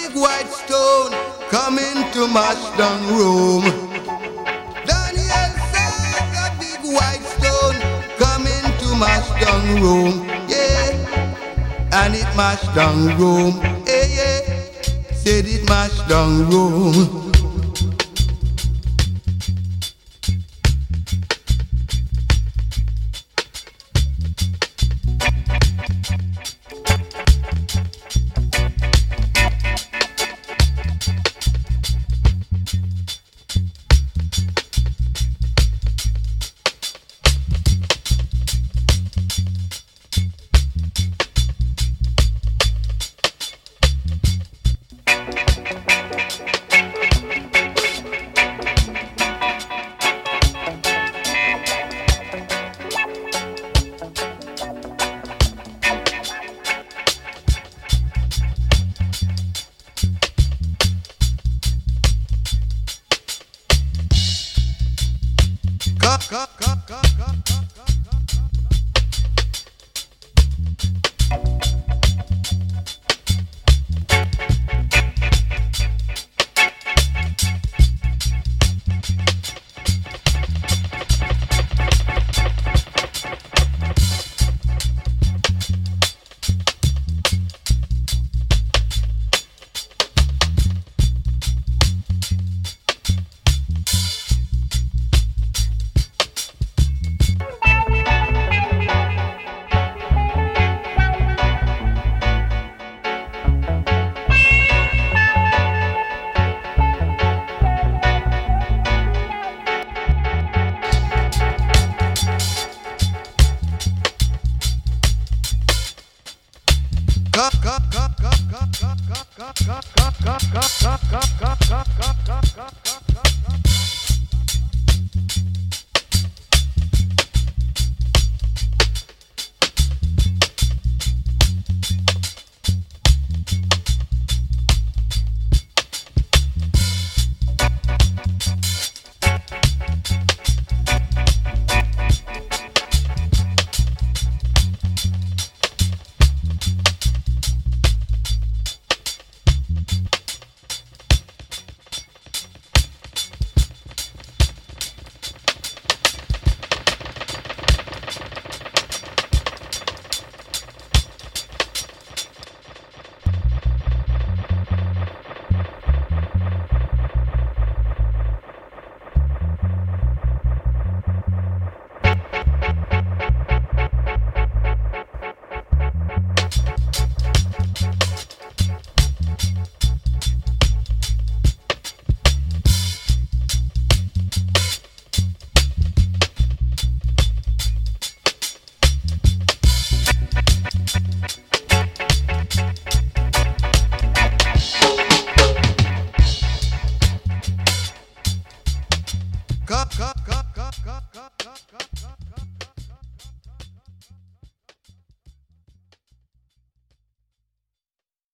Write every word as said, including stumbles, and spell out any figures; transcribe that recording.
big white stone coming to mash down Rome. Daniel said a big white stone coming to mash down Rome. Yeah, and it mashed down Rome. Yeah, yeah, said it mashed down Rome. Cut, cut, cut, cut, cut, cut, cut, cut.